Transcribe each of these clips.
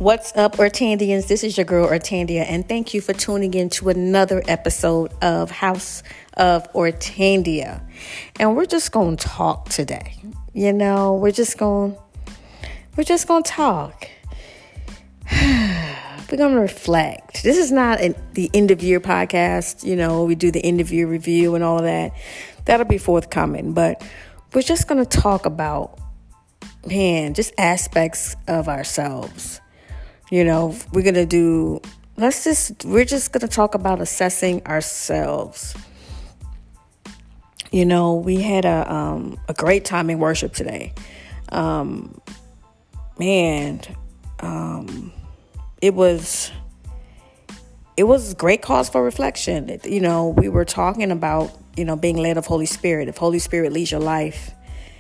What's up, Ortandians? This is your girl, Ortandia, and thank you for tuning in to another episode of House of Ortandia. And we're just going to talk today. You know, we're just going to talk. We're going to reflect. This is not the end of year podcast. You know, we do the end of year review and all of that. That'll be forthcoming. But we're just going to talk about, just aspects of ourselves. You know, we're just going to talk about assessing ourselves. You know, we had a great time in worship today. It was great cause for reflection. You know, we were talking about, being led of Holy Spirit. If Holy Spirit leads your life,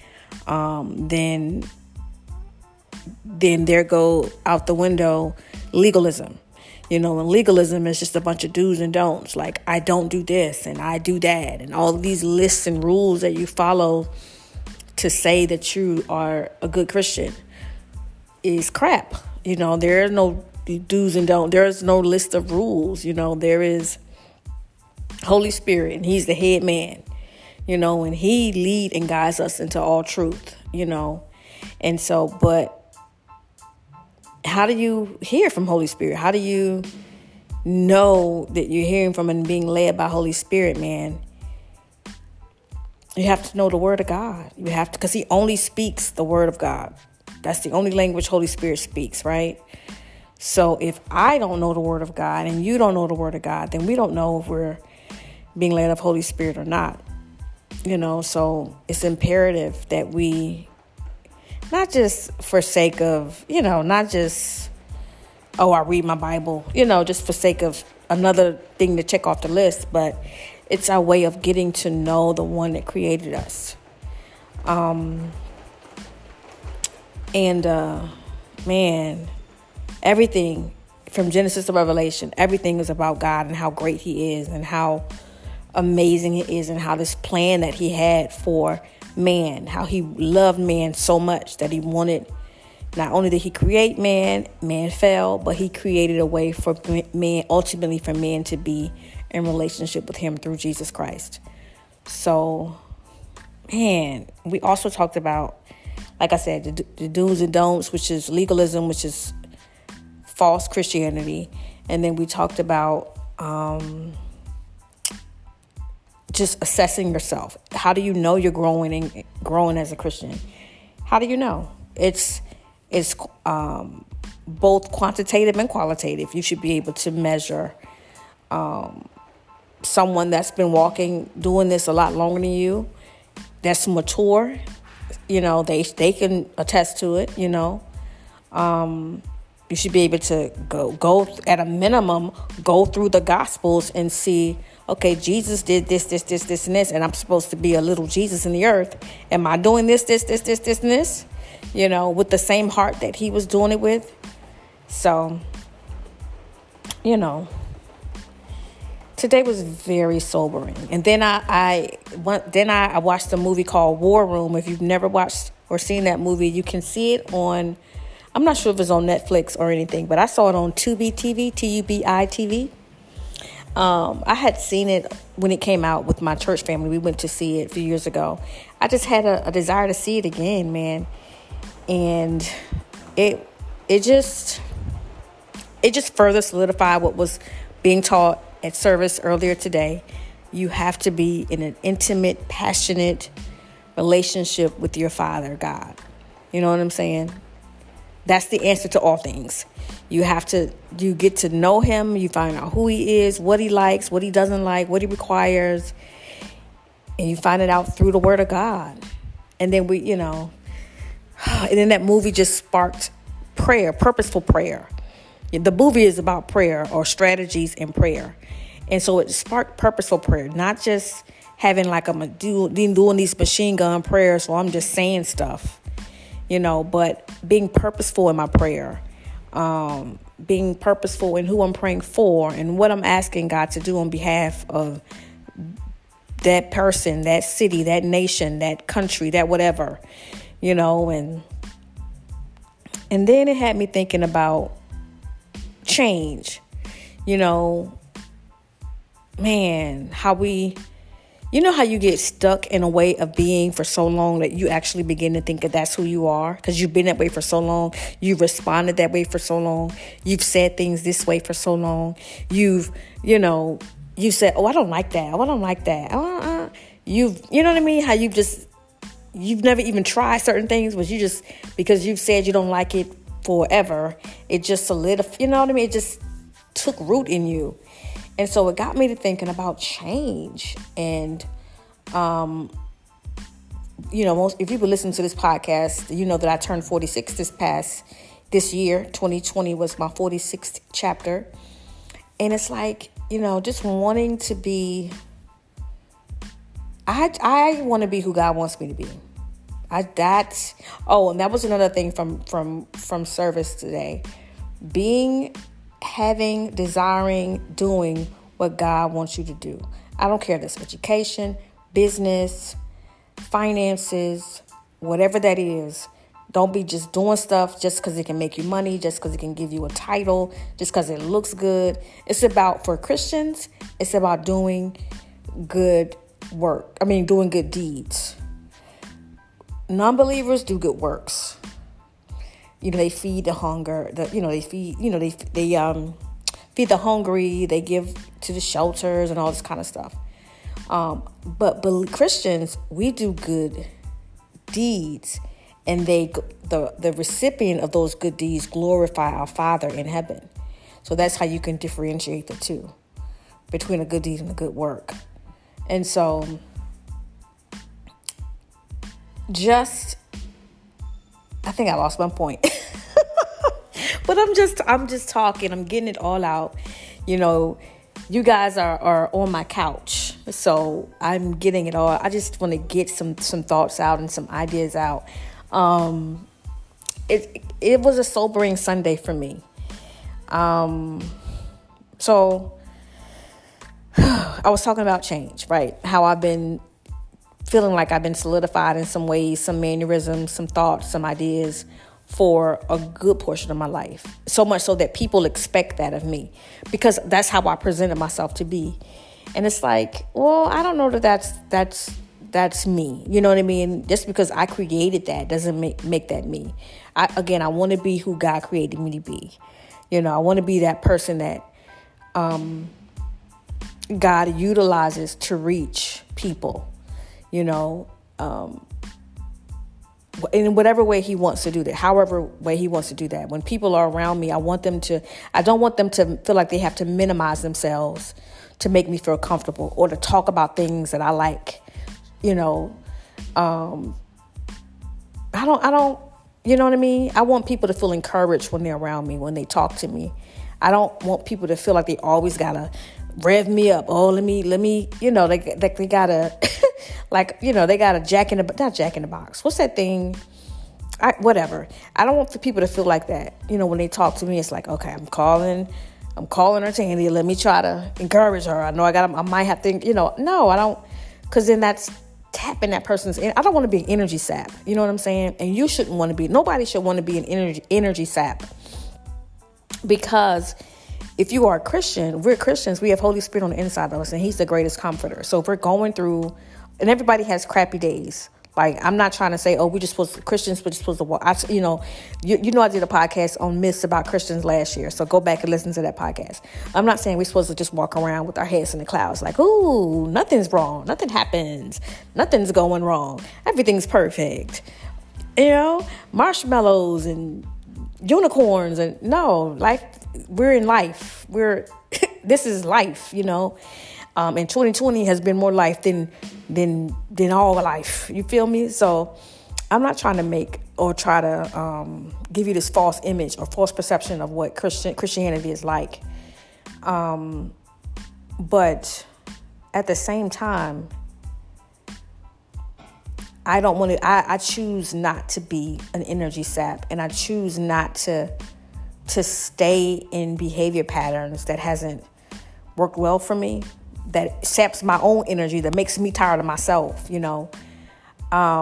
then there go out the window legalism. And legalism is just a bunch of do's and don'ts. Like, I don't do this and I do that. And all of these lists and rules that you follow to say that you are a good Christian is crap. There are no do's and don'ts. There is no list of rules. There is Holy Spirit, and He's the head man, and He lead and guides us into all truth, And so, but how do you hear from Holy Spirit? How do you know that you're hearing from and being led by Holy Spirit, man? You have to know the Word of God. You have to, because He only speaks the Word of God. That's the only language Holy Spirit speaks, right? So if I don't know the Word of God and you don't know the Word of God, then we don't know if we're being led of Holy Spirit or not. So it's imperative that we, not just for sake of, not just, I read my Bible, just for sake of another thing to check off the list, but it's our way of getting to know the one that created us. Everything from Genesis to Revelation, everything is about God and how great He is and how amazing He is and how this plan that He had for man, how He loved man so much that He wanted, not only did He create man fell, but He created a way for man, ultimately for man to be in relationship with Him through Jesus Christ. So, we also talked about, like I said, the do's and don'ts, which is legalism, which is false Christianity. And then we talked about just assessing yourself. How do you know you're growing as a Christian? How do you know? It's both quantitative and qualitative. You should be able to measure someone that's been doing this a lot longer than you, that's mature. They can attest to it. You should be able to go at a minimum, go through the Gospels and see, okay, Jesus did this, and this, and I'm supposed to be a little Jesus in the earth. Am I doing this, and this, with the same heart that He was doing it with? So, today was very sobering. And then I watched a movie called War Room. If you've never watched or seen that movie, you can see it on, I'm not sure if it's on Netflix or anything, but I saw it on Tubi TV, Tubi TV. I had seen it when it came out with my church family. We went to see it a few years ago. I just had a desire to see it again, man. And it just further solidified what was being taught at service earlier today. You have to be in an intimate, passionate relationship with your Father, God. You know what I'm saying? That's the answer to all things. You get to know Him. You find out who He is, what He likes, what He doesn't like, what He requires. And you find it out through the Word of God. And then and then that movie just sparked prayer, purposeful prayer. The movie is about prayer or strategies in prayer. And so it sparked purposeful prayer, not just having like I'm doing these machine gun prayers, so I'm just saying stuff, but being purposeful in my prayer, being purposeful in who I'm praying for and what I'm asking God to do on behalf of that person, that city, that nation, that country, that whatever, and then it had me thinking about change. You know, man, how you get stuck in a way of being for so long that you actually begin to think that that's who you are because you've been that way for so long. You've responded that way for so long. You've said things this way for so long. You said, oh, I don't like that. Oh, I don't like that. You know what I mean? How you've never even tried certain things, but because you've said you don't like it forever, it just solidified, you know what I mean? It just took root in you. And so it got me to thinking about change. And, if you've been listening to this podcast, you know that I turned 46 this year. 2020 was my 46th chapter. And it's like, just wanting to be, I want to be who God wants me to be. And that was another thing from service today. Desiring, doing what God wants you to do. I don't care if it's education, business, finances, whatever that is. Don't be just doing stuff just because it can make you money, just because it can give you a title, just because it looks good. For Christians, it's about doing good work. Doing good deeds. Non-believers do good works. They feed the hunger. They feed the hungry. They give to the shelters and all this kind of stuff. But Christians, we do good deeds, and the recipient of those good deeds glorify our Father in heaven. So that's how you can differentiate the two between a good deed and a good work. And so, I think I lost my point. But I'm just talking. I'm getting it all out. You guys are on my couch. So I'm getting it all. I just want to get some thoughts out and some ideas out. It was a sobering Sunday for me. So I was talking about change, right? How I've been feeling like I've been solidified in some ways, some mannerisms, some thoughts, some ideas for a good portion of my life. So much so that people expect that of me because that's how I presented myself to be. And it's like, well, I don't know that that's me. You know what I mean? Just because I created that doesn't make that me. I want to be who God created me to be. I want to be that person that God utilizes to reach people. In whatever way he wants to do that, however way he wants to do that. When people are around me, I don't want them to feel like they have to minimize themselves to make me feel comfortable or to talk about things that I like. I don't, you know what I mean? I want people to feel encouraged when they're around me, when they talk to me. I don't want people to feel like they always gotta rev me up. Oh, let me, they gotta, they got not Jack in the Box. What's that thing? Whatever. I don't want the people to feel like that. When they talk to me, it's like, okay, I'm calling her Tandy. Let me try to encourage her. I know I might have to, no, I don't. Cause then that's tapping that person's, I don't want to be an energy sap. You know what I'm saying? And you shouldn't want to be, nobody should want to be an energy sap. Because if you are a Christian, we're Christians, we have Holy Spirit on the inside of us, and he's the greatest comforter. So if we're going through, and everybody has crappy days. Like, I'm not trying to say, Christians were just supposed to walk. I did a podcast on myths about Christians last year. So go back and listen to that podcast. I'm not saying we're supposed to just walk around with our heads in the clouds like, ooh, nothing's wrong. Nothing happens. Nothing's going wrong. Everything's perfect. Marshmallows and unicorns. And no, we're in life. This is life, And 2020 has been more life than all life. You feel me? So I'm not trying to make or try to give you this false image or false perception of what Christianity is like. But at the same time, I don't want to. I choose not to be an energy sap, and I choose not to stay in behavior patterns that hasn't worked well for me, that saps my own energy, that makes me tired of myself,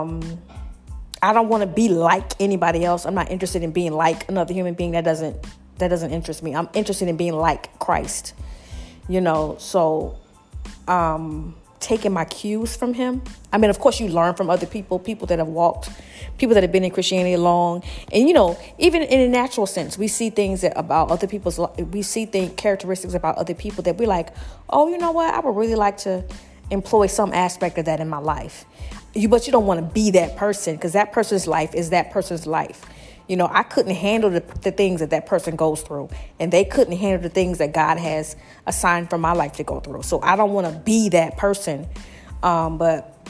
I don't want to be like anybody else. I'm not interested in being like another human being. That doesn't That doesn't interest me. I'm interested in being like Christ. So taking my cues from him. I mean, of course, you learn from other people that have walked, people that have been in Christianity long. And, even in a natural sense, we see things about other people's, we see characteristics about other people that we're like, oh, you know what? I would really like to employ some aspect of that in my life. But you don't want to be that person, because that person's life is that person's life. I couldn't handle the things that person goes through, and they couldn't handle the things that God has assigned for my life to go through. So I don't want to be that person. But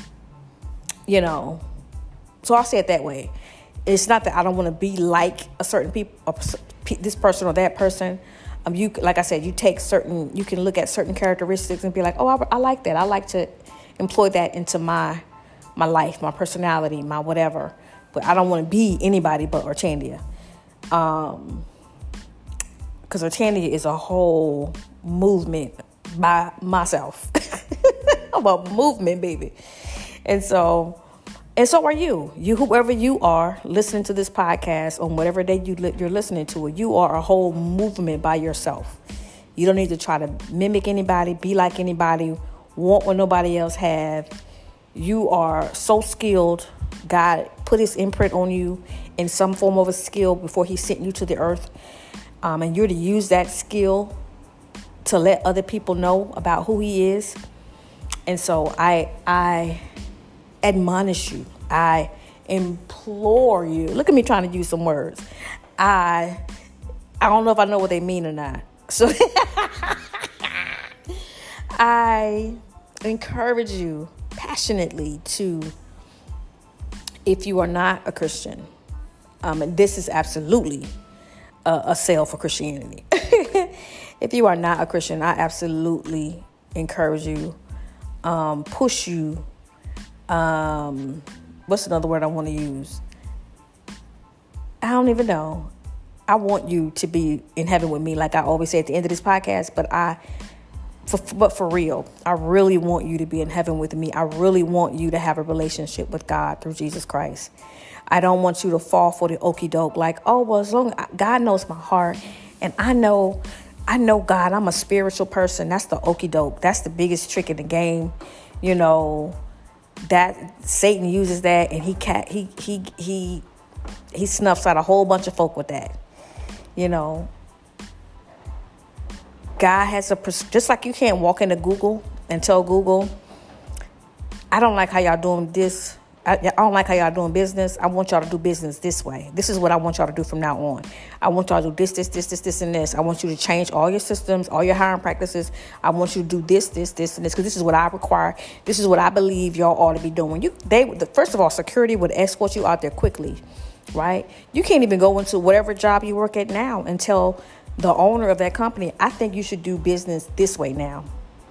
so I'll say it that way. It's not that I don't want to be like a certain this person or that person. Like I said, you can look at certain characteristics and be like, oh, I like that. I like to employ that into my life, my personality, my whatever. But I don't want to be anybody but Orchandia. Because Orchandia is a whole movement by myself. I'm a movement, baby. And so are you. Whoever you are listening to this podcast on whatever day you're listening to it, you are a whole movement by yourself. You don't need to try to mimic anybody, be like anybody, want what nobody else have. You are so skilled. God put his imprint on you in some form of a skill before he sent you to the earth. And you're to use that skill to let other people know about who he is. And so I admonish you. I implore you. Look at me trying to use some words. I don't know if I know what they mean or not. So I encourage you passionately to, if you are not a Christian, and this is absolutely a sale for Christianity. If you are not a Christian, I absolutely encourage you, push you. What's another word I want to use? I don't even know. I want you to be in heaven with me, like I always say at the end of this podcast, but for real, I really want you to be in heaven with me. I really want you to have a relationship with God through Jesus Christ. I don't want you to fall for the okie doke, like, oh, well, as long as God knows my heart, and I know God, I'm a spiritual person. That's the okie doke. That's the biggest trick in the game. That Satan uses that, and he snuffs out a whole bunch of folk with that. God has just like you can't walk into Google and tell Google, I don't like how y'all doing this. I don't like how y'all doing business. I want y'all to do business this way. This is what I want y'all to do from now on. I want y'all to do this, and this. I want you to change all your systems, all your hiring practices. I want you to do this, and this, because this is what I require. This is what I believe y'all ought to be doing. First of all, security would escort you out there quickly, right? You can't even go into whatever job you work at now and tell the owner of that company, I think you should do business this way now.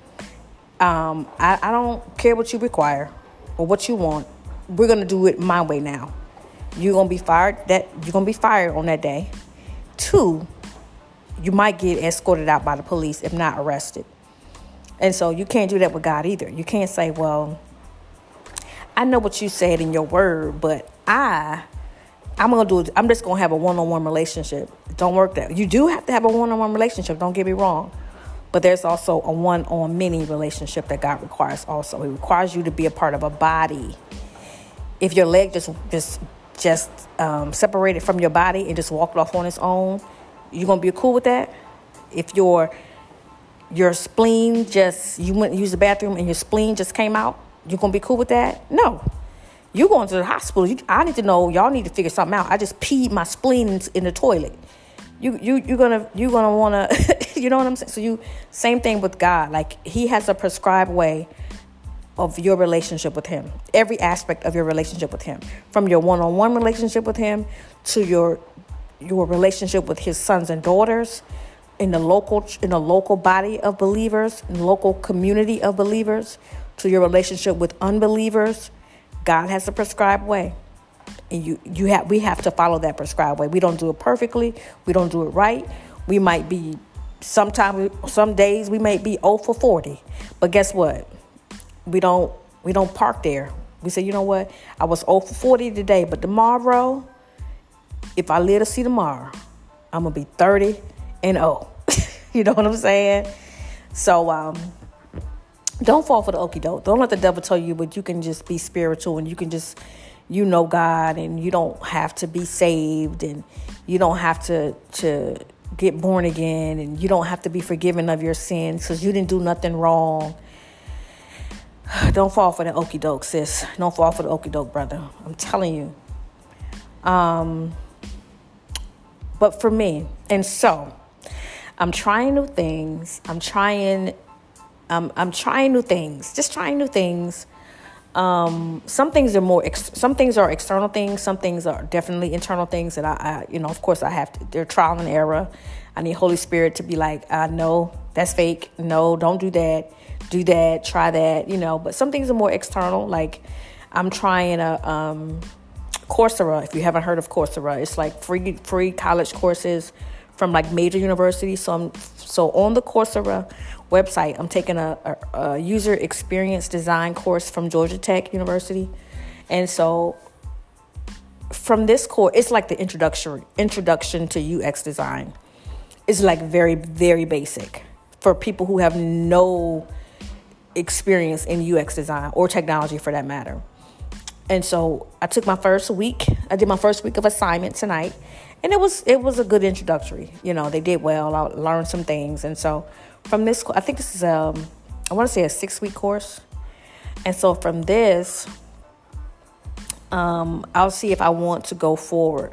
I don't care what you require or what you want. We're going to do it my way now. You're going to be fired. You're going to be fired on that day. 2, you might get escorted out by the police, if not arrested. And so you can't do that with God either. You can't say, well, I know what you said in your word, but I'm just going to have a one-on-one relationship. Don't work that. You do have to have a one-on-one relationship. Don't get me wrong. But there's also a one-on-many relationship that God requires also. He requires you to be a part of a body. If your leg just separated from your body and just walked off on its own, you going to be cool with that? If your spleen you went and used the bathroom and your spleen just came out, you going to be cool with that? No. You going to the hospital. I need to know. Y'all need to figure something out. I just peed my spleen in the toilet. You're gonna want to, you know what I'm saying? So same thing with God. Like he has a prescribed way of your relationship with him. Every aspect of your relationship with him, from your one-on-one relationship with him to your relationship with his sons and daughters in the local body of believers, in the local community of believers, to your relationship with unbelievers. God has a prescribed way. And we have to follow that prescribed way. We don't do it perfectly. We don't do it right. We might be some days we may be 0 for 40. But guess what? We don't park there. We say, you know what? I was 0 for 40 today, but tomorrow, if I live to see tomorrow, I'm going to be 30 and 0. You know what I'm saying? So don't fall for the okie doke. Don't let the devil tell you, but you can just be spiritual and you can just, God, and you don't have to be saved, and you don't have to get born again, and you don't have to be forgiven of your sins because you didn't do nothing wrong. Don't fall for the okie doke, sis. Don't fall for the okie doke, brother. I'm telling you. But for me, and so I'm trying new things. I'm trying new things. Just trying new things. Some things are some things are external things. Some things are definitely internal things that I of course I have to, they're trial and error. I need Holy Spirit to be like, no, that's fake. No, don't do that. Do that. Try that, but some things are more external. Like I'm trying Coursera. If you haven't heard of Coursera, it's like free college courses from like major universities. So on the Coursera website, I'm taking a user experience design course from Georgia Tech University. And so from this course, it's like the introduction to UX design. It's like very, very basic for people who have no experience in UX design or technology for that matter. And so I took my first week. I did my first week of assignment tonight. And it was a good introductory. They did well. I learned some things. And so from this, I think this is I want to say a 6-week course. And so from this, I'll see if I want to go forward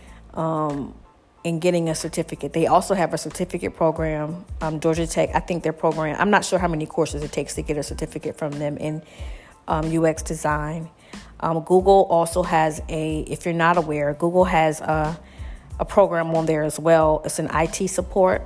in getting a certificate. They also have a certificate program. Georgia Tech, I think their program, I'm not sure how many courses it takes to get a certificate from them in UX design. Google also has if you're not aware, Google has a program on there as well. It's an IT support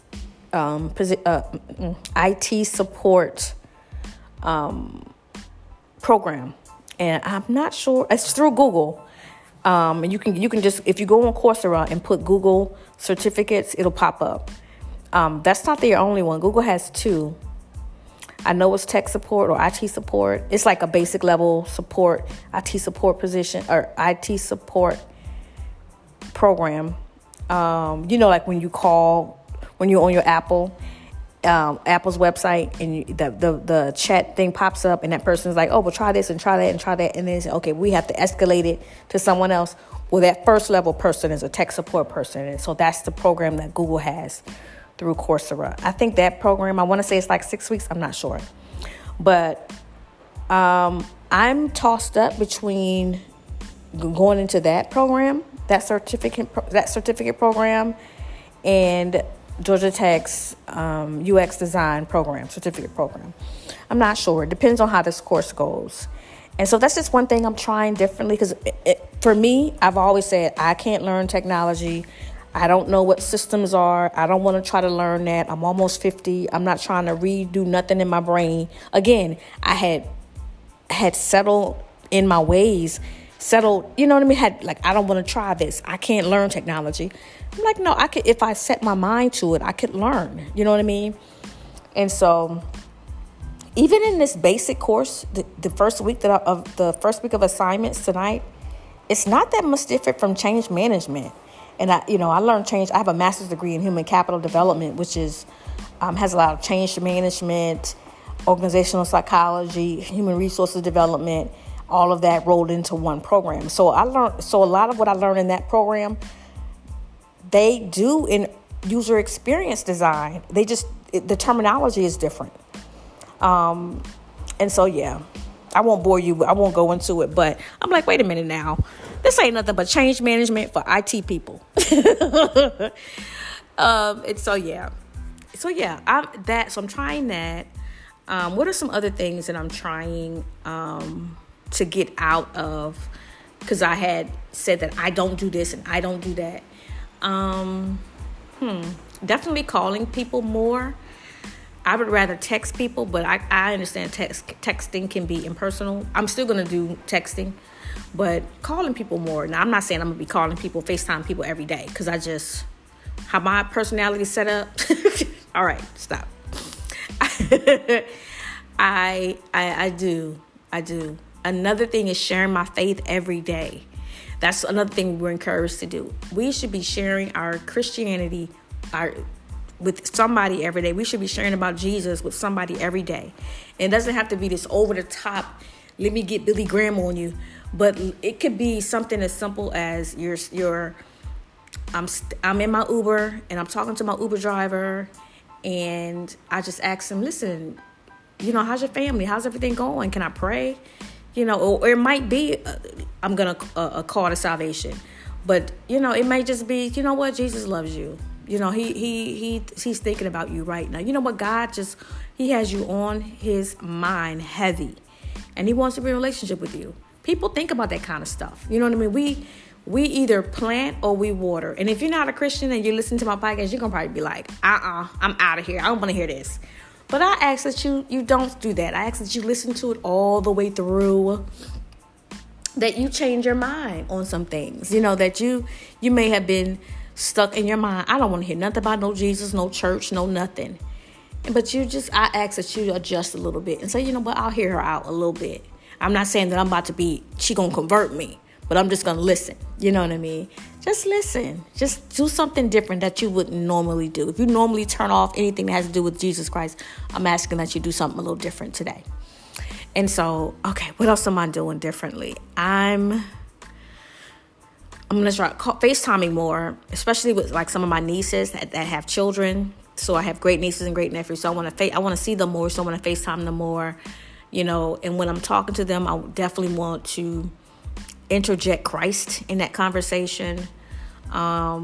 program, and I'm not sure. It's through Google. And you can just, if you go on Coursera and put Google certificates, it'll pop up. That's not their only one. Google has 2. I know it's tech support or IT support. It's like a basic level support, IT support position or IT support program. Like when you're on your Apple's website and the chat thing pops up and that person's like, oh, well, try this and try that and try that. And then say, okay, we have to escalate it to someone else. Well, that first level person is a tech support person. And so that's the program that Google has through Coursera. I think that program, I want to say it's like 6 weeks. I'm not sure. But I'm tossed up between going into that program, that certificate program, and Georgia Tech's UX design program, certificate program. I'm not sure. It depends on how this course goes. And so that's just one thing I'm trying differently because for me, I've always said I can't learn technology. I don't know what systems are. I don't want to try to learn that. I'm almost 50. I'm not trying to redo nothing in my brain. Again, I had settled in my ways, I don't want to try this. I can't learn technology. I'm like, no, I could, if I set my mind to it, I could learn. You know what I mean? And so even in this basic course, the first week of assignments tonight, it's not that much different from change management. And I learned change. I have a master's degree in human capital development, which is has a lot of change management, organizational psychology, human resources development, all of that rolled into one program. So a lot of what I learned in that program, they do in user experience design. The terminology is different. And so, yeah, I won't bore you. I won't go into it. But I'm like, wait a minute now. This ain't nothing but change management for IT people. And so, yeah. So, yeah, I'm trying that. What are some other things that I'm trying to get out of? Because I had said that I don't do this and I don't do that. Definitely calling people more. I would rather text people, but I understand texting can be impersonal. I'm still going to do texting, but calling people more. Now, I'm not saying I'm going to be calling people, FaceTime people every day, because I just, how my personality is set up. All right, stop. I do. Another thing is sharing my faith every day. That's another thing we're encouraged to do. We should be sharing our Christianity with somebody every day. We should be sharing about Jesus with somebody every day. And it doesn't have to be this over the top, let me get Billy Graham on you. But it could be something as simple as I'm in my Uber and I'm talking to my Uber driver, and I just ask him, listen, how's your family? How's everything going? Can I pray? Or it might be I'm going to call to salvation. But, it might just be, what? Jesus loves you. He's thinking about you right now. You know what? God he has you on his mind heavy, and he wants to be in a relationship with you. People think about that kind of stuff. You know what I mean? We either plant or we water. And if you're not a Christian and you listen to my podcast, you're going to probably be like, I'm out of here. I don't want to hear this. But I ask that you don't do that. I ask that you listen to it all the way through, that you change your mind on some things. That you may have been stuck in your mind. I don't want to hear nothing about no Jesus, no church, no nothing. But I ask that you adjust a little bit and say, but I'll hear her out a little bit. I'm not saying that I'm about to she going to convert me, but I'm just going to listen. You know what I mean? Just listen. Just do something different that you wouldn't normally do. If you normally turn off anything that has to do with Jesus Christ, I'm asking that you do something a little different today. And so, okay, what else am I doing differently? I'm going to try FaceTiming more, especially with like some of my nieces that have children. So I have great nieces and great nephews. So I want to see them more. So I want to FaceTime them more, and when I'm talking to them, I definitely want to interject Christ in that conversation. I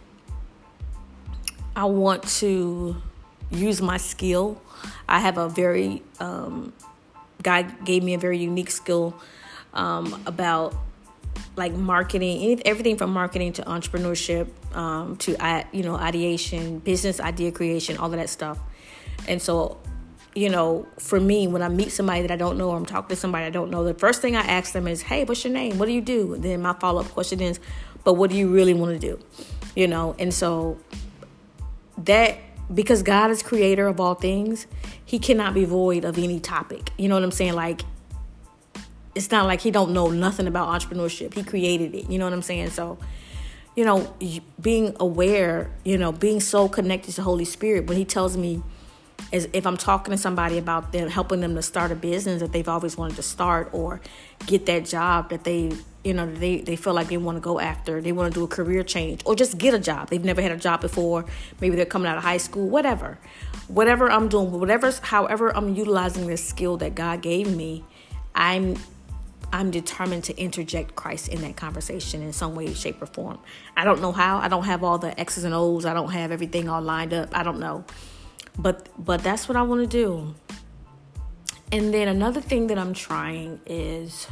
want to use my skill. I have a very, God gave me a very unique skill about like marketing, everything from marketing to entrepreneurship, to, ideation, business idea creation, all of that stuff. And so, for me, when I meet somebody that I don't know, or I'm talking to somebody I don't know, the first thing I ask them is, hey, what's your name? What do you do? And then my follow-up question is, but what do you really want to do? And so that, because God is creator of all things, he cannot be void of any topic. You know what I'm saying? Like, it's not like he don't know nothing about entrepreneurship. He created it. You know what I'm saying? So, being aware, being so connected to Holy Spirit, when he tells me, as if I'm talking to somebody about them, helping them to start a business that they've always wanted to start, or get that job that they feel like they want to go after. They want to do a career change, or just get a job. They've never had a job before. Maybe they're coming out of high school, whatever I'm doing, however I'm utilizing this skill that God gave me, I'm determined to interject Christ in that conversation in some way, shape, or form. I don't know how. I don't have all the X's and O's. I don't have everything all lined up. I don't know. But that's what I want to do. And then another thing that I'm trying is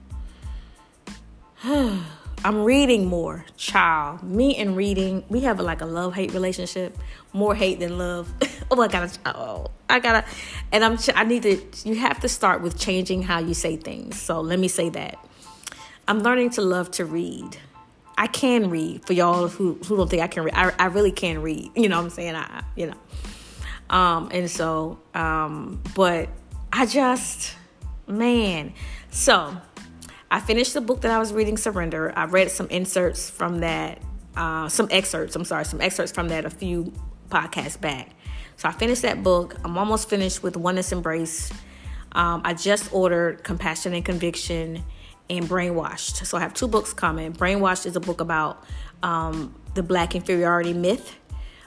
I'm reading more. Child, me and reading, we have like a love-hate relationship. More hate than love. You have to start with changing how you say things. So let me say that. I'm learning to love to read. I can read, for y'all who don't think I can read. I really can read. You know what I'm saying? But I just, so I finished the book that I was reading, Surrender. I read some excerpts from that a few podcasts back. So I finished that book. I'm almost finished with Oneness Embrace. I just ordered Compassion and Conviction and Brainwashed. So I have 2 books coming. Brainwashed is a book about the Black inferiority myth.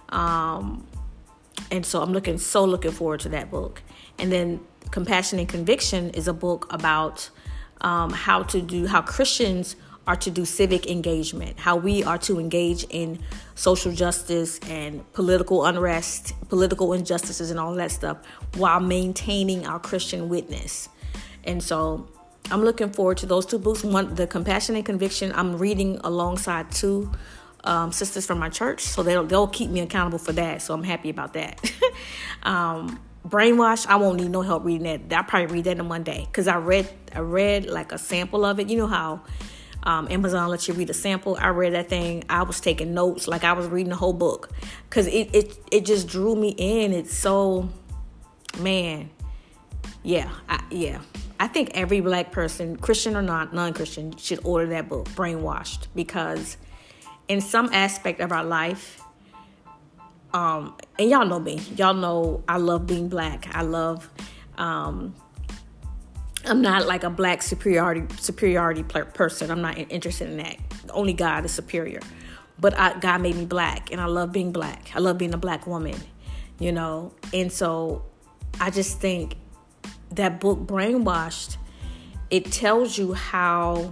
And so I'm looking forward to that book. And then Compassion and Conviction is a book about how Christians are to do civic engagement, how we are to engage in social justice and political unrest, political injustices and all that stuff while maintaining our Christian witness. And so I'm looking forward to those 2 books. One, the Compassion and Conviction, I'm reading alongside 2 sisters from my church, so they'll keep me accountable for that. So I'm happy about that. Brainwash, I won't need no help reading that. I'll probably read that in one day, because I read like a sample of it. You know how Amazon lets you read a sample? I read that thing. I was taking notes like I was reading the whole book, because it just drew me in. It's so, I think every black person, Christian or not, non-Christian, should order that book, Brainwashed, because in some aspect of our life, and y'all know me, y'all know I love being black. I love, I'm not like a black superiority person. I'm not interested in that. Only God is superior. But God made me black, and I love being black. I love being a black woman, And so I just think that book, Brainwashed, it tells you how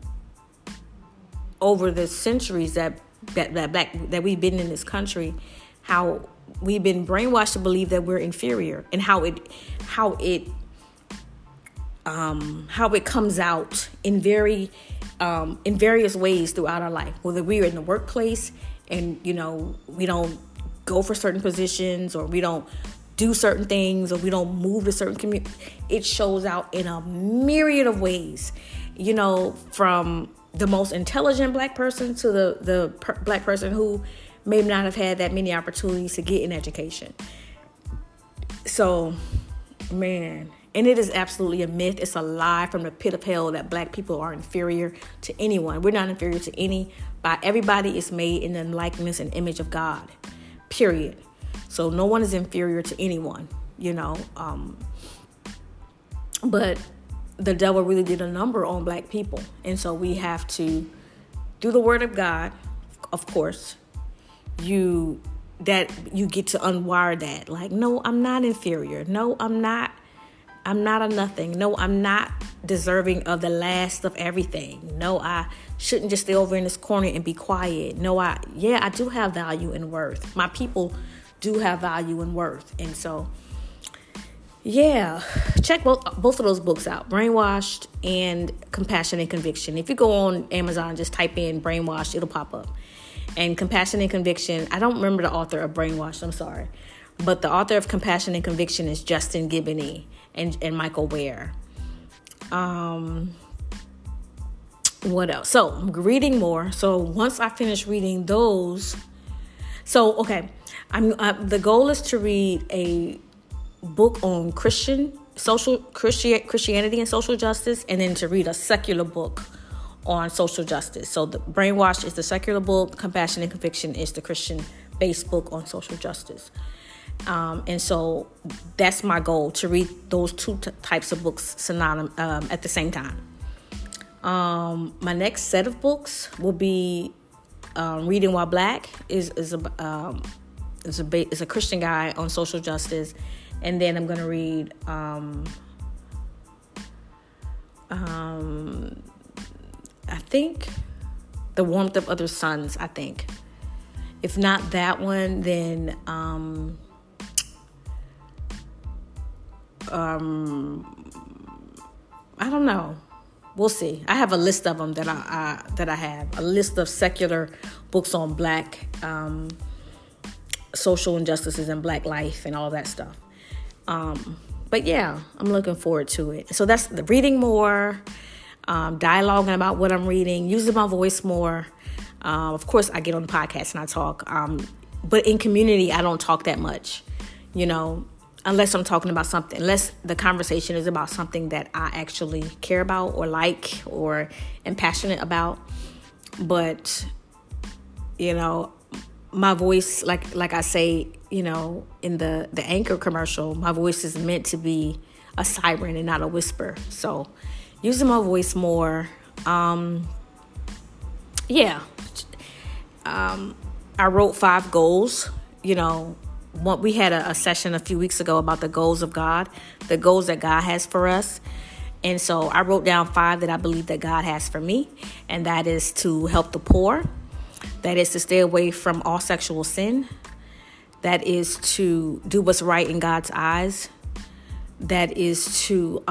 over the centuries that we've been in this country, how we've been brainwashed to believe that we're inferior, and how it comes out in various ways throughout our life, whether we're in the workplace and we don't go for certain positions, or we don't do certain things, or we don't move to certain community. It shows out in a myriad of ways, from the most intelligent black person to the black person who may not have had that many opportunities to get an education. So, man, and it is absolutely a myth. It's a lie from the pit of hell that black people are inferior to anyone. We're not inferior to everybody is made in the likeness and image of God, period. So no one is inferior to anyone, but the devil really did a number on black people. And so we have to, through the word of God, of course, you get to unwire that. Like, no, I'm not inferior. No, I'm not a nothing. No, I'm not deserving of the last of everything. No, I shouldn't just stay over in this corner and be quiet. No, I do have value and worth. My people do have value and worth. And so, check both of those books out, Brainwashed and Compassion and Conviction. If you go on Amazon, just type in Brainwashed, it'll pop up. And Compassion and Conviction, I don't remember the author of Brainwashed, I'm sorry. But the author of Compassion and Conviction is Justin Giboney and Michael Ware. What else? So I'm reading more. So once I finish reading those, the goal is to read a book on Christianity and social justice, and then to read a secular book on social justice. So the Brainwashed is the secular book, Compassion and Conviction is the Christian-based book on social justice. And so that's my goal, to read those two types of books at the same time. My next set of books will be Reading While Black is a Christian guy on social justice, and then I'm going to read I think The Warmth of Other Suns. I think, if not that one, then I don't know. We'll see. I have a list of them that I have a list of secular books on black social injustices and black life and all that stuff. But yeah, I'm looking forward to it. So that's the reading more, dialoguing about what I'm reading, using my voice more. Of course, I get on the podcast and I talk. But in community, I don't talk that much, unless I'm talking about something, unless the conversation is about something that I actually care about or like or am passionate about. But, my voice, like I say, in the Anchor commercial, my voice is meant to be a siren and not a whisper. So using my voice more. I wrote 5 goals. We had a session a few weeks ago about the goals of God, the goals that God has for us. And so I wrote down 5 that I believe that God has for me. And that is to help the poor. That is to stay away from all sexual sin. That is to do what's right in God's eyes. That is to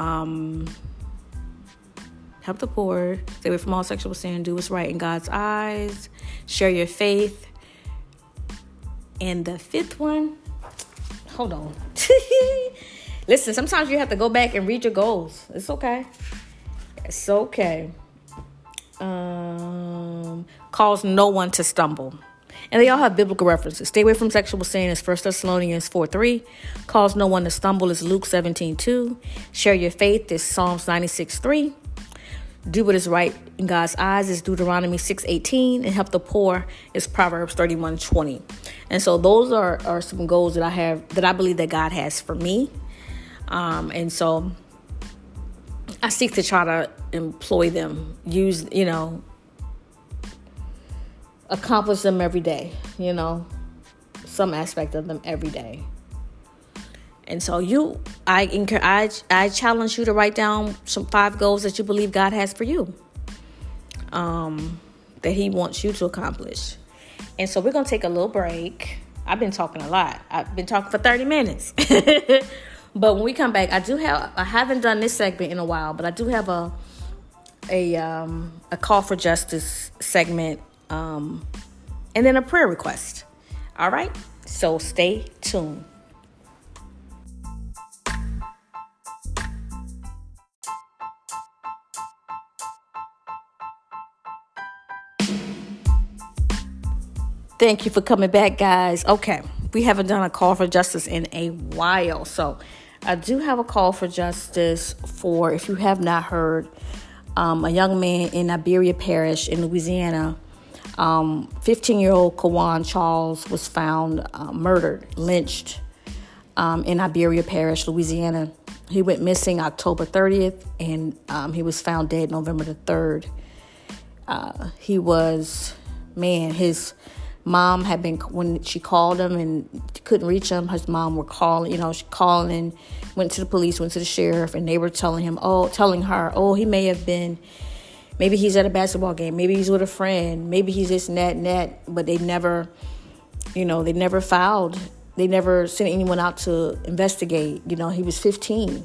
help the poor, stay away from all sexual sin, do what's right in God's eyes, share your faith. And the 5th one, hold on. Listen, sometimes you have to go back and read your goals. It's okay. It's okay. Cause no one to stumble. And they all have biblical references. Stay away from sexual sin is 1 Thessalonians 4:3. Cause no one to stumble is Luke 17:2. Share your faith is Psalms 96:3. Do what is right in God's eyes is Deuteronomy 6:18. And help the poor is Proverbs 31:20. And so those are some goals that I have, that I believe that God has for me. And so I seek to try to employ them, use, accomplish them every day, some aspect of them every day. And so I challenge you to write down some 5 goals that you believe God has for you, that he wants you to accomplish. And so we're going to take a little break. I've been talking a lot. I've been talking for 30 minutes. But when we come back, I haven't done this segment in a while, but I do have a call for justice segment, and then a prayer request. All right. So stay tuned. Thank you for coming back, guys. Okay. We haven't done a call for justice in a while. So I do have a call for justice for, if you have not heard, a young man in Iberia Parish in Louisiana. 15-year-old Kawan Charles was found murdered, lynched in Iberia Parish, Louisiana. He went missing October 30th, and he was found dead November the 3rd. His mom had been, when she called him and couldn't reach him, his mom were calling, she called and went to the police, went to the sheriff, and they were telling her, he may have been, maybe he's at a basketball game, maybe he's with a friend, maybe he's this and that, but they never filed, they never sent anyone out to investigate. He was 15.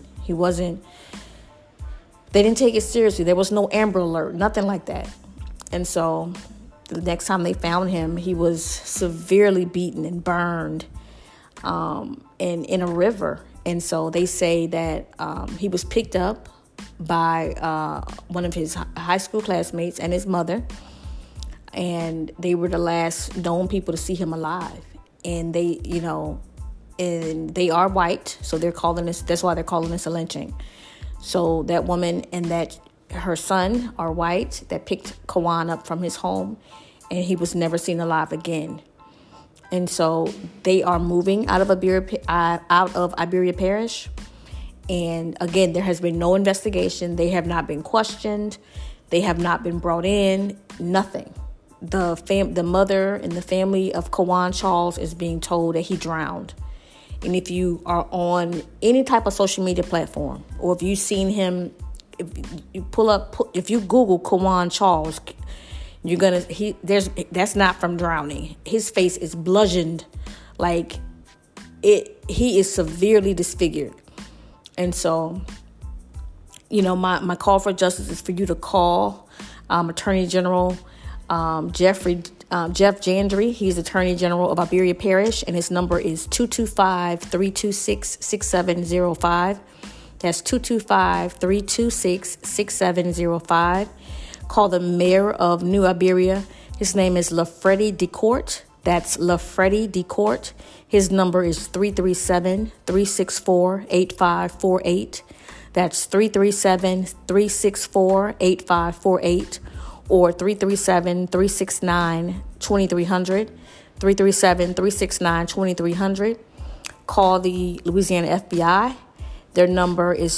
They didn't take it seriously. There was no Amber Alert, nothing like that. And so the next time they found him, he was severely beaten and burned in a river. And so they say that he was picked up by one of his high school classmates and his mother. And they were the last known people to see him alive. And and they are white. So that's why they're calling this a lynching. So that woman and her son are white that picked Kawan up from his home, and he was never seen alive again. And so they are moving out of Iberia Parish. And again, there has been no investigation. They have not been questioned. They have not been brought in. Nothing. The mother and the family of Kawan Charles is being told that he drowned. And if you are on any type of social media platform, or if you've seen him, if you Google Kawan Charles, that's not from drowning. His face is bludgeoned, like he is severely disfigured. And so, my call for justice is for you to call Attorney General Jeff Jandry. He's Attorney General of Iberia Parish, and his number is 225-326-6705. That's 225-326-6705. Call the mayor of New Iberia. His name is LaFreddy DeCourt. That's LaFreddy DeCourt. His number is 337-364-8548. That's 337-364-8548. Or 337-369-2300. 337-369-2300. Call the Louisiana FBI. Their number is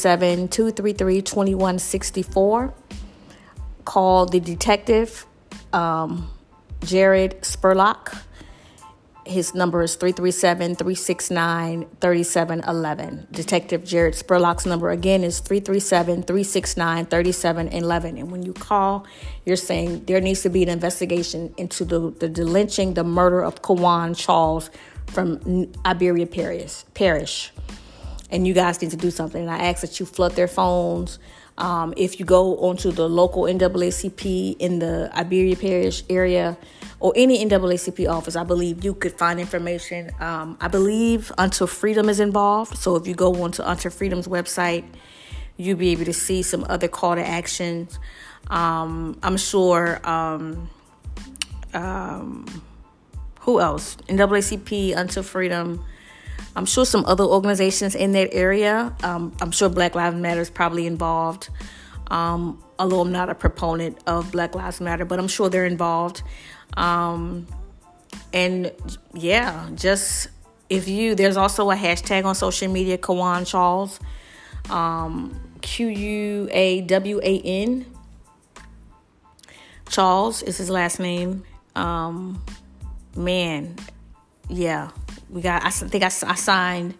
337-233-2164. Call the detective, Jared Spurlock. His number is 337-369-3711. Detective Jared Spurlock's number again is 337-369-3711. And when you call, you're saying there needs to be an investigation into the lynching, the murder of Kawan Charles from Iberia Parish. And you guys need to do something. And I ask that you flood their phones. If you go onto the local NAACP in the Iberia Parish area or any NAACP office, I believe you could find information. I believe Unto Freedom is involved. So if you go onto Unto Freedom's website, you'll be able to see some other call to actions. I'm sure Who else? NAACP, Until Freedom. I'm sure some other organizations in that area. I'm sure Black Lives Matter is probably involved. Although I'm not a proponent of Black Lives Matter, but I'm sure they're involved. And yeah, just there's also a hashtag on social media, Quawan Charles, Quawan. Charles is his last name. Man, yeah, I think I signed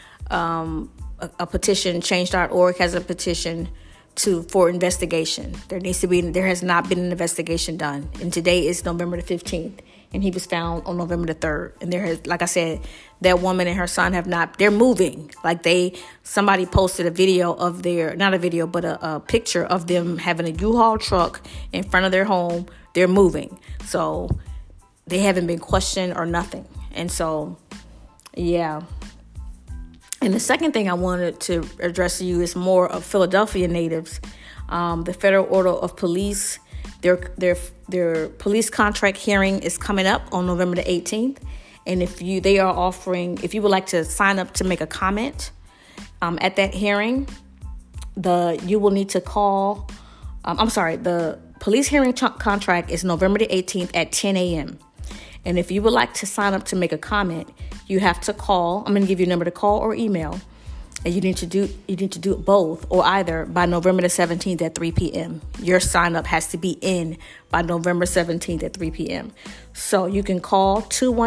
a petition. Change.org has a petition for investigation. There has not been an investigation done, and today is November the 15th, and he was found on November the 3rd. And like I said, that woman and her son they're moving. Like somebody posted a video of not a video, but a picture of them having a U-Haul truck in front of their home. They're moving, so they haven't been questioned or nothing. And so, yeah. And the second thing I wanted to address to you is more of Philadelphia natives. The Federal Order of Police, their police contract hearing is coming up on November the 18th. And if you would like to sign up to make a comment at that hearing, you will need to call. The police hearing contract is November the 18th at 10 a.m. And if you would like to sign up to make a comment, you have to call. I'm going to give you a number to call or email. And you need to do it both or either by November the 17th at 3 p.m. Your sign up has to be in by November 17th at 3 p.m. So you can call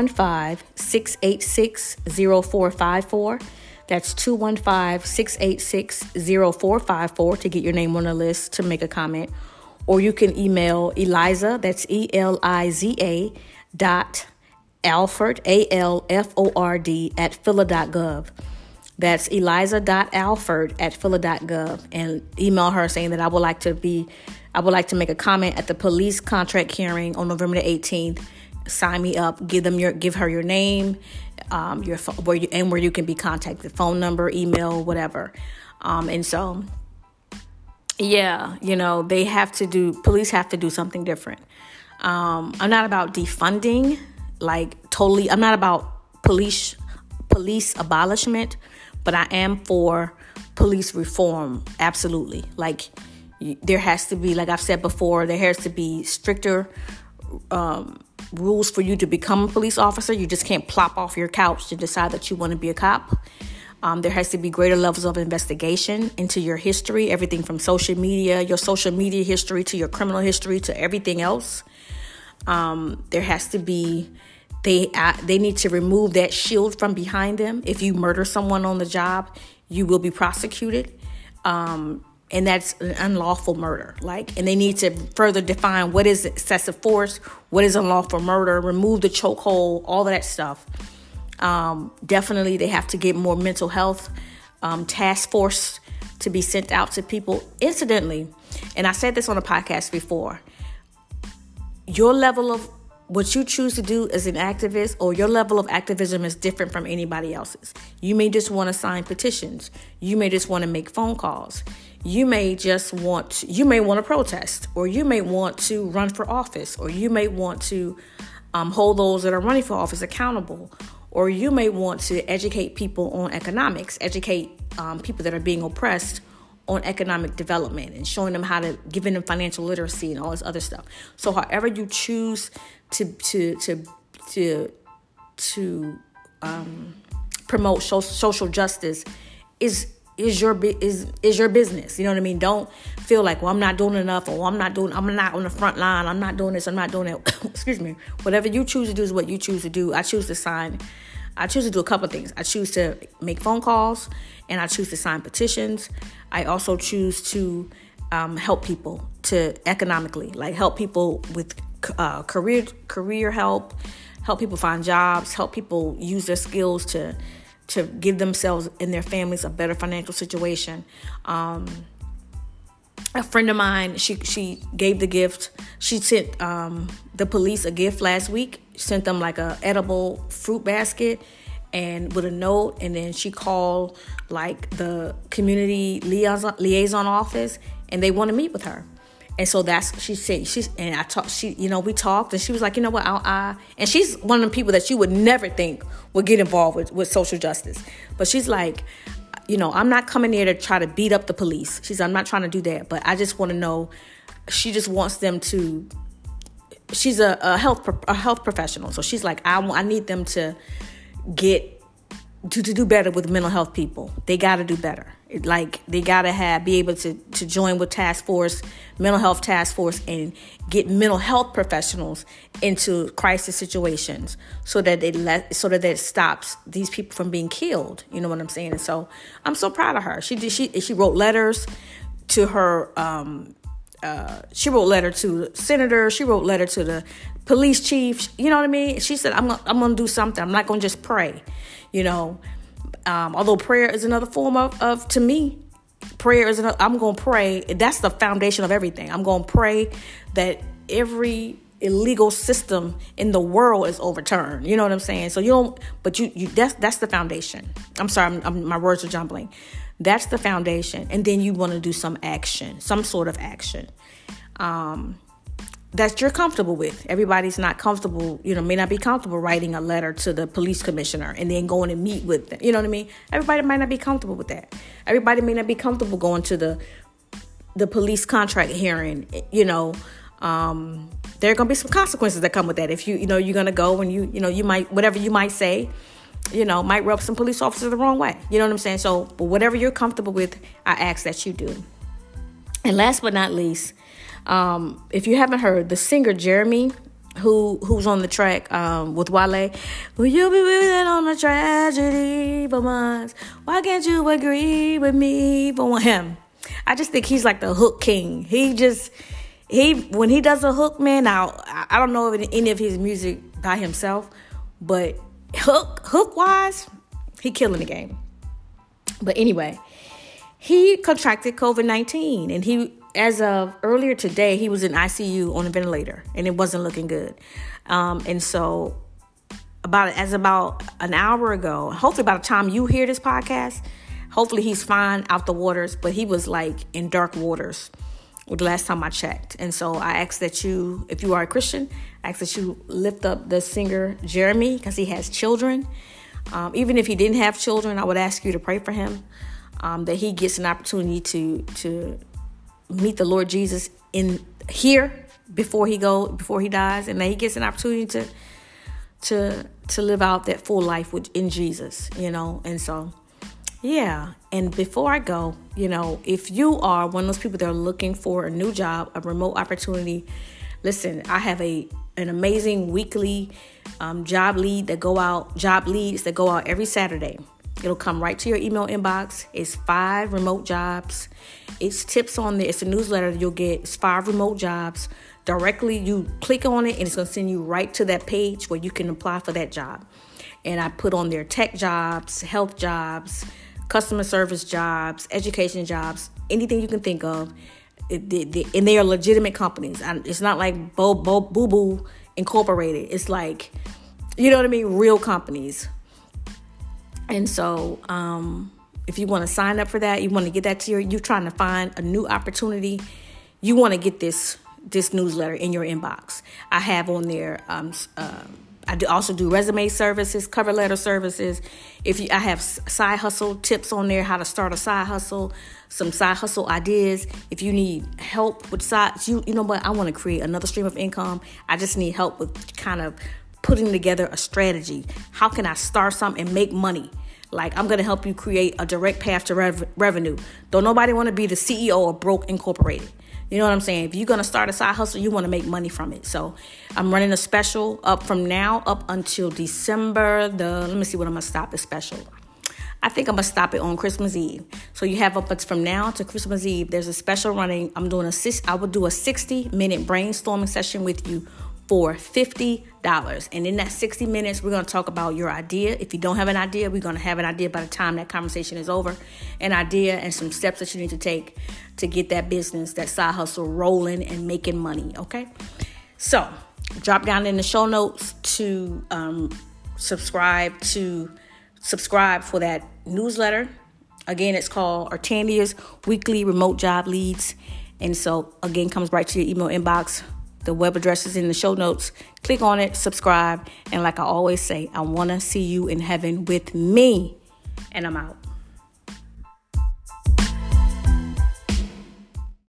215-686-0454. That's 215-686-0454 to get your name on the list to make a comment. Or you can email Eliza, that's ELIZA, .Alford, ALFORD, at phila.gov. That's eliza.alford at phila.gov, and email her saying that I would like to make a comment at the police contract hearing on November the 18th. Sign me up, give her your name, your phone, where you can be contacted, phone number, email, whatever. And so, yeah, police have to do something different. I'm not about defunding, I'm not about police abolishment, but I am for police reform. Absolutely. There has to be, like I've said before, there has to be stricter rules for you to become a police officer. You just can't plop off your couch to decide that you want to be a cop. There has to be greater levels of investigation into your history, everything from your social media history to your criminal history to everything else. There has to be, they need to remove that shield from behind them. If you murder someone on the job, you will be prosecuted. And that's an unlawful murder. And they need to further define what is excessive force, what is unlawful murder, remove the chokehold, all of that stuff. Definitely they have to get more mental health task force to be sent out to people. Incidentally, and I said this on a podcast before, your level of what you choose to do as an activist, or your level of activism, is different from anybody else's. You may just want to sign petitions. You may just want to make phone calls. You may want to protest, or you may want to run for office, or you may want to hold those that are running for office accountable, or you may want to educate people on economics, educate people that are being oppressed on economic development, and showing them giving them financial literacy and all this other stuff. So however you choose to promote social justice is your business. You know what I mean? Don't feel like, well, I'm not doing enough, or I'm not on the front line, I'm not doing this, I'm not doing that. Excuse me. Whatever you choose to do is what you choose to do. I choose to do a couple of things. I choose to make phone calls, and I choose to sign petitions. I also choose to help people to economically, help people with career help people find jobs, help people use their skills to give themselves and their families a better financial situation. A friend of mine, she gave the gift. She sent the police a gift last week. Sent them a edible fruit basket and with a note. And then she called the community liaison office, and they want to meet with her. And so that's, she said, and I talked, we talked, and she was like, you know what, and she's one of the people that you would never think would get involved with social justice. But she's like, I'm not coming there to try to beat up the police. She's, I'm not trying to do that, but I just want to know, she just wants them to, she's a health professional. So she's like, I need them to do better with mental health people. They got to do better. Like, they got to be able to join with mental health task force, and get mental health professionals into crisis situations so that it stops these people from being killed. You know what I'm saying? And so I'm so proud of her. She wrote letters to her, she wrote letter to the senator. She wrote letter to the police chief. You know what I mean? She said, I'm going to do something. I'm not going to just pray, although prayer is another form of to me, prayer is I'm going to pray. That's the foundation of everything. I'm going to pray that every illegal system in the world is overturned. You know what I'm saying? So that's the foundation. I'm sorry, my words are jumbling. That's the foundation. And then you want to do some action, some sort of action. That you're comfortable with. Everybody's not comfortable, may not be comfortable writing a letter to the police commissioner and then going and meet with them. You know what I mean? Everybody might not be comfortable with that. Everybody may not be comfortable going to the police contract hearing. There are going to be some consequences that come with that. If you're going to go and you might, whatever you might say, might rub some police officers the wrong way. You know what I'm saying? So, but whatever you're comfortable with, I ask that you do. And last but not least, if you haven't heard, the singer Jeremy, who's on the track with Wale, will you be with it on the tragedy for months? Why can't you agree with me for him? I just think he's like the hook king. When he does a hook, man, now I don't know any of his music by himself, but hook wise, he killing the game. But anyway, he contracted COVID-19, and as of earlier today, he was in ICU on a ventilator, and it wasn't looking good. And so about an hour ago, hopefully by the time you hear this podcast, hopefully he's fine out the waters, but he was like in dark waters the last time I checked. And so I ask that you, if you are a Christian, I ask that you lift up the singer Jeremy, because he has children. Even if he didn't have children, I would ask you to pray for him, that he gets an opportunity to meet the Lord Jesus in here before he dies, and that he gets an opportunity to live out that full life in Jesus, and so, yeah. And before I go, if you are one of those people that are looking for a new job, a remote opportunity, listen, I have an amazing weekly job leads that go out every Saturday. It'll come right to your email inbox. It's 5 remote jobs. It's tips on there. It's a newsletter that you'll get. It's 5 remote jobs. Directly, you click on it, and it's going to send you right to that page where you can apply for that job. And I put on there tech jobs, health jobs, customer service jobs, education jobs, anything you can think of. And they are legitimate companies. It's not like Boo Boo Incorporated. It's like, you know what I mean? Real companies. And so if you want to sign up for that, you want to get that to you're trying to find a new opportunity, you want to get this newsletter in your inbox. I have on there, I also do resume services, cover letter services. I have side hustle tips on there, how to start a side hustle, some side hustle ideas. If you need help with sides, you know what, I want to create another stream of income. I just need help with kind of putting together a strategy. How can I start something and make money? Like, I'm going to help you create a direct path to revenue. Don't nobody want to be the CEO of Broke Incorporated. You know what I'm saying? If you're going to start a side hustle, you want to make money from it. So I'm running a special from now up until December. Let me see when I'm going to stop the special. I think I'm going to stop it on Christmas Eve. So you have up from now to Christmas Eve. There's a special running. I will do a 60-minute brainstorming session with you for $50. And in that 60 minutes, we're going to talk about your idea. If you don't have an idea, we're going to have an idea by the time that conversation is over. An idea and some steps that you need to take to get that business, that side hustle rolling and making money, okay? So drop down in the show notes to subscribe for that newsletter. Again, it's called Artandia's Weekly Remote Job Leads. And so, again, comes right to your email inbox. The web address is in the show notes. Click on it, subscribe. And like I always say, I want to see you in heaven with me. And I'm out.